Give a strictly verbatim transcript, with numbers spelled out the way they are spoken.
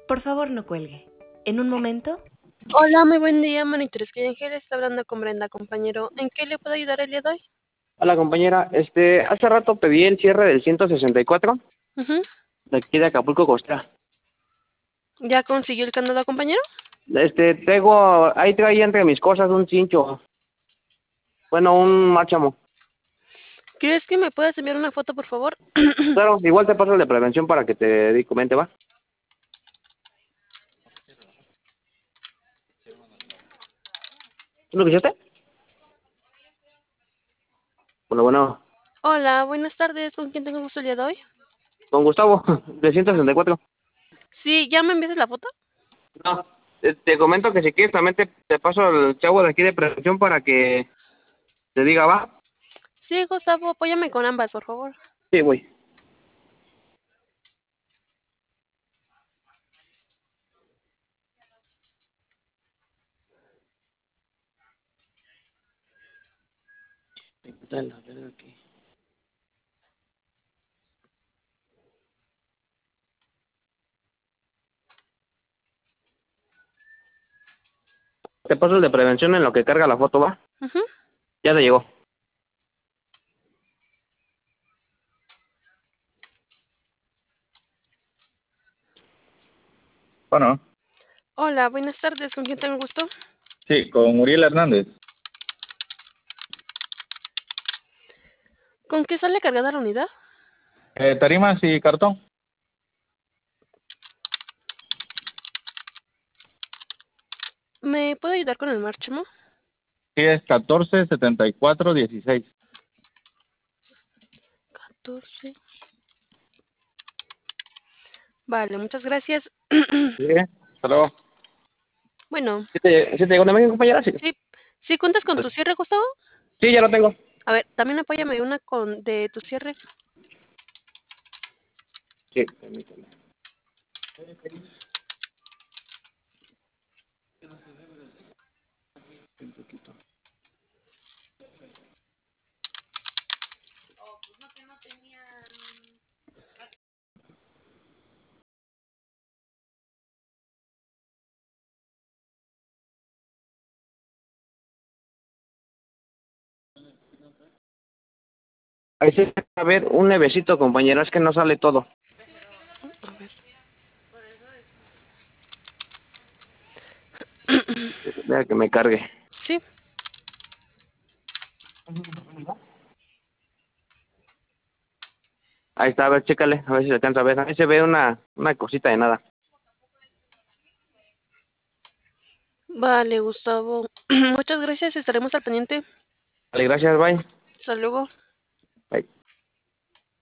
Por favor, no cuelgue. En un momento. Hola, muy buen día, Monitores que Ángel está hablando con Brenda, compañero. ¿En qué le puedo ayudar el día de hoy? Hola compañera, este, hace rato pedí el cierre del ciento sesenta y cuatro Ujú. de aquí de Acapulco Costera. ¿Ya consiguió el candado, compañero? Este, tengo, ahí traía entre mis cosas un cincho, bueno, un márchamo. ¿Crees que me puedas enviar una foto, por favor? Claro, igual te paso el de prevención para que te di- comente, ¿va? ¿Tú lo quisiste? Bueno, bueno, Hola, buenas tardes. ¿Con quién tengo gusto el día de hoy? con Gustavo, de ciento sesenta y cuatro. Sí, ¿ya me envías la foto? No, te, te comento que si quieres también te, te paso al chavo de aquí de prevención para que te diga, ¿va? Sí, Gustavo, apóyame con ambas, por favor. Sí, voy. Dale, a ver aquí. Te paso el de prevención en lo que carga la foto, ¿va? Ujú. Ya te llegó. Bueno, Hola, buenas tardes. ¿Con quién tengo gusto? sí, con Uriel Hernández. ¿Con qué sale cargada la unidad? Eh, tarimas y cartón. ¿Me puede ayudar con el márchamo? Sí, es catorce setenta y cuatro dieciséis. catorce. Vale, muchas gracias. Sí, hasta luego. Bueno, ¿Sí te, sí te llegó también, compañera? Sí. sí. ¿Sí cuentas con tu cierre, Gustavo? Sí, ya lo tengo. A ver, también apóyame una con de tu cierre. Sí, permíteme. Un poquito. Ahí se a ver un nevecito, compañera, es que no sale todo. A ver. Deja que me cargue. Sí. Ahí está, a ver, chécale, a ver si se alcanza a ver. Ahí se ve una, una cosita de nada. Vale, Gustavo. Muchas gracias, estaremos al pendiente. Vale, gracias, bye. Hasta luego. Bye.